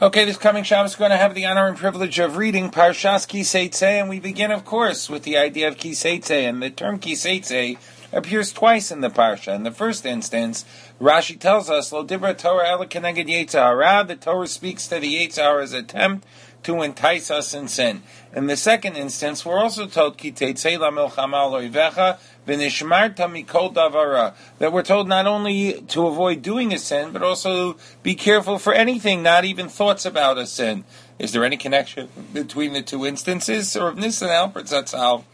Okay, this coming Shabbos, we're going to have the honor and privilege of reading Parshas Kiseitze, and we begin, of course, with the idea of Kiseitze, and the term Kiseitze appears twice in the Parsha. In the first instance, Rashi tells us, Lo dibra Torah ela keneged Yetzer hara, the Torah speaks to the Yetzer hara's attempt to entice us in sin. In the second instance, we're also told, Ki teitzei lamilchama al oivecha, v'nishmarta mikol davara, that we're told not only to avoid doing a sin, but also be careful for anything, not even thoughts about a sin. Is there any connection between the two instances? Or Rav Nissen Alpert Zatzal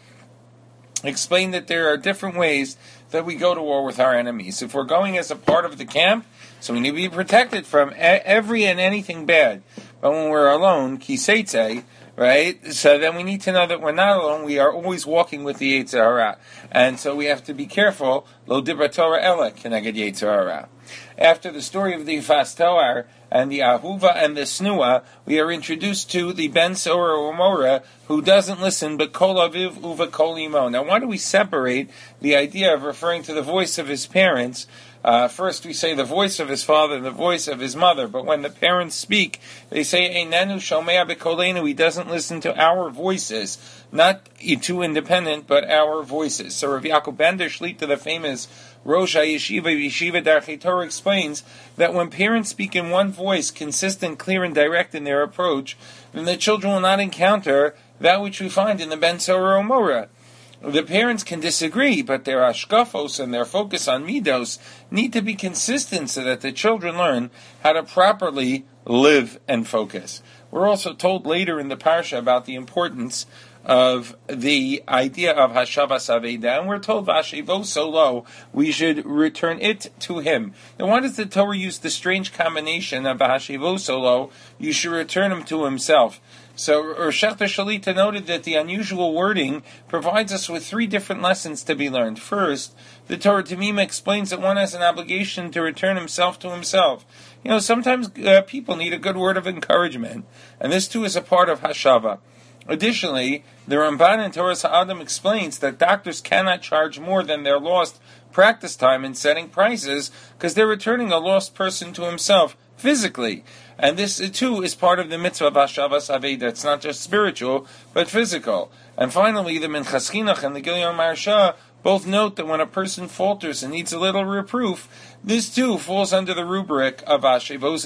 explained that there are different ways that we go to war with our enemies. If we're going as a part of the camp, so we need to be protected from every and anything bad. But when we're alone, kiseitze, right? So then we need to know that we're not alone. We are always walking with the Yetzer hara. And so we have to be careful. Lo dibra Torah ela keneged Yetzer hara. After the story of the Yifas Toar and the Ahuva and the Snua, we are introduced to the Ben Sora Umora, who doesn't listen, but Kol Aviv Uva Kol Imo. Now, why do we separate the idea of referring to the voice of his parents? First we say the voice of his father and the voice of his mother, but when the parents speak, they say, Einenu Shomea B'Kolenu, he doesn't listen to our voices, not two independent, but our voices. So Rav Yaakov Bender Shlita, the famous Rosh HaYeshiva Yeshiva Darchei Torah, explains that when parents speak in one voice, consistent, clear, and direct in their approach, then the children will not encounter that which we find in the Ben Sora Umora. The parents can disagree, but their ashkafos and their focus on midos need to be consistent so that the children learn how to properly live and focus. We're also told later in the parsha about the importance of the idea of Hashavas Aveda, and we're told Vashivo Solo, we should return it to him. Now why does the Torah use the strange combination of Vashivo Solo, you should return him to himself? So Roshach Shalita noted that the unusual wording provides us with three different lessons to be learned. First, the Torah Tamima explains that one has an obligation to return himself to himself. You know, sometimes people need a good word of encouragement, and this too is a part of Hashava. Additionally, the Ramban in Torah Ha'adam explains that doctors cannot charge more than their lost practice time in setting prices because they're returning a lost person to himself physically. And this, too, is part of the mitzvah of Hashavas Aveda. It's not just spiritual, but physical. And finally, the Minchas Chinuch and the Gilyon Maharsha both note that when a person falters and needs a little reproof, this, too, falls under the rubric of Hashavas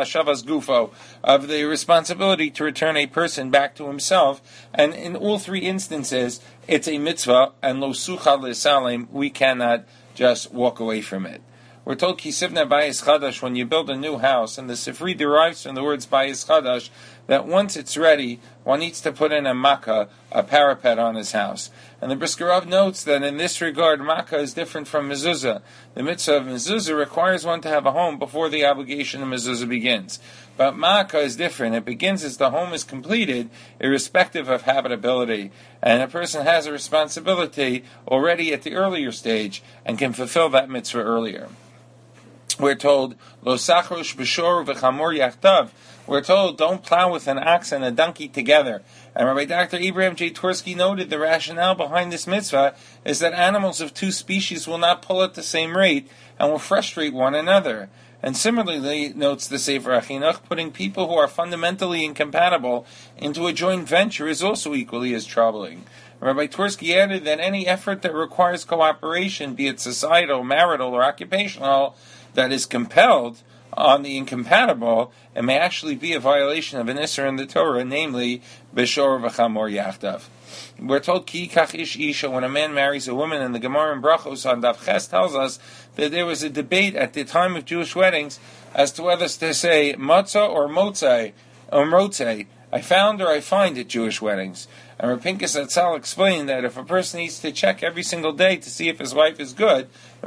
Gufo, of the responsibility to return a person back to himself. And in all three instances, it's a mitzvah, and lo sucha l'salim, we cannot just walk away from it. We're told Kisivna Bayis Chadash, when you build a new house, and the Sifri derives from the words Bayis Chadash, that once it's ready, one needs to put in a makkah, a parapet on his house. And the Brisker Rav notes that in this regard, makkah is different from mezuzah. The mitzvah of mezuzah requires one to have a home before the obligation of mezuzah begins. But makkah is different. It begins as the home is completed, irrespective of habitability. And a person has a responsibility already at the earlier stage and can fulfill that mitzvah earlier. We're told, Lo sachrosh b'shor v'chamor yachtav. We're told, don't plow with an ox and a donkey together. And Rabbi Dr. Abraham J. Twersky noted the rationale behind this mitzvah is that animals of two species will not pull at the same rate and will frustrate one another. And similarly, notes the Sefer HaChinuch, putting people who are fundamentally incompatible into a joint venture is also equally as troubling. Rabbi Twersky added that any effort that requires cooperation, be it societal, marital, or occupational, that is compelled on the incompatible, it may actually be a violation of an Isser in the Torah, namely, Beshor v'chamor yachdav. We're told, Ki kach ish isha, when a man marries a woman, and the Gemara in Brachos on Daf Ches tells us that there was a debate at the time of Jewish weddings as to whether to say matzah or motzai, or motzai, I found or I find at Jewish weddings. And Rav Pinkus Atzal explained that if a person needs to check every single day to see if his wife is good,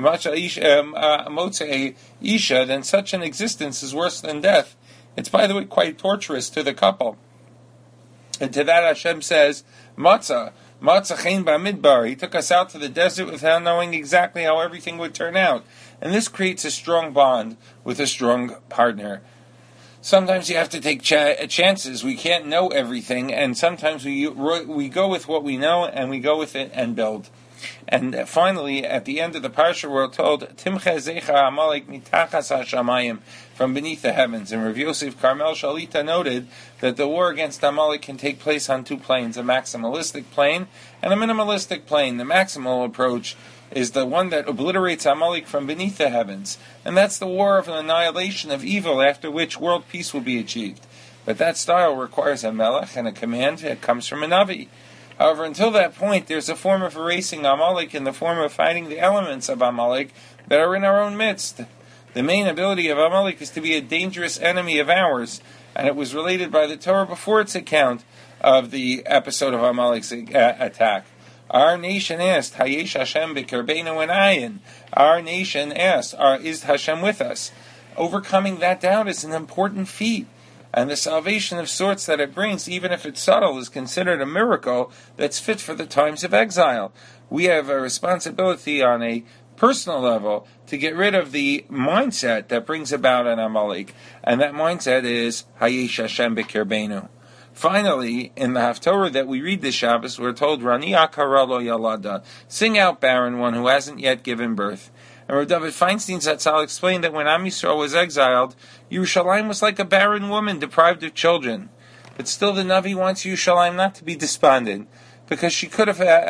motzei isha, then such an existence is worse than death. It's, by the way, quite torturous to the couple. And to that Hashem says, matzah chen b'midbar. He took us out to the desert without knowing exactly how everything would turn out. And this creates a strong bond with a strong partner. Sometimes you have to take chances. We can't know everything, and sometimes we go with what we know, and we go with it and build. And finally, at the end of the parsha, we're told, Timche Zecha Amalek mitachas hashamayim, from beneath the heavens. And Rav Yosef Carmel Shalita noted that the war against Amalek can take place on two planes, a maximalistic plane and a minimalistic plane. The maximal approach is the one that obliterates Amalek from beneath the heavens. And that's the war of an annihilation of evil, after which world peace will be achieved. But that style requires a melech and a command that comes from a Navi. However, until that point, there's a form of erasing Amalek in the form of fighting the elements of Amalek that are in our own midst. The main ability of Amalek is to be a dangerous enemy of ours, and it was related by the Torah before its account of the episode of Amalek's attack. Our nation asked, Hayesh Hashem b'kerbeinu and ayin. Our nation asked, is Hashem with us? Overcoming that doubt is an important feat. And the salvation of sorts that it brings, even if it's subtle, is considered a miracle that's fit for the times of exile. We have a responsibility on a personal level to get rid of the mindset that brings about an Amalek. And that mindset is Hayesh Hashem b'kerbeinu. Finally, in the Haftorah that we read this Shabbos, we're told, Rani akara lo yalada, sing out, barren one who hasn't yet given birth. And Rav David Feinstein Zatzal explained that when Am Yisrael was exiled, Yerushalayim was like a barren woman deprived of children. But still, the Navi wants Yerushalayim not to be despondent, because she should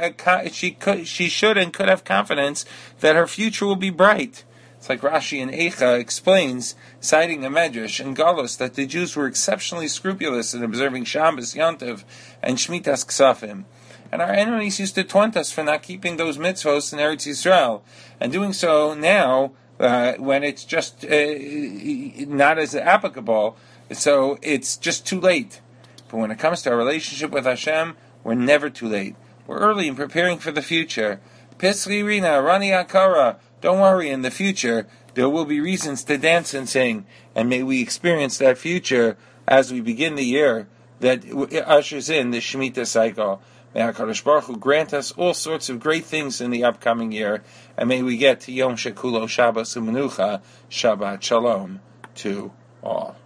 and could have confidence that her future will be bright. It's like Rashi in Eicha explains, citing a Medrash in Galus, that the Jews were exceptionally scrupulous in observing Shabbos, Yontiv, and Shmitas Ksafim. And our enemies used to taunt us for not keeping those mitzvos in Eretz Yisrael, and doing so now when it's just not as applicable, so it's just too late. But when it comes to our relationship with Hashem, we're never too late. We're early in preparing for the future. Pisri Rina, Rani Akara, don't worry, in the future there will be reasons to dance and sing, and may we experience that future as we begin the year that ushers in the Shemitah cycle. May HaKadosh Baruch Hu grant us all sorts of great things in the upcoming year, and may we get to Yom Shekulo Shabbos U'Menucha, Shabbat Shalom to all.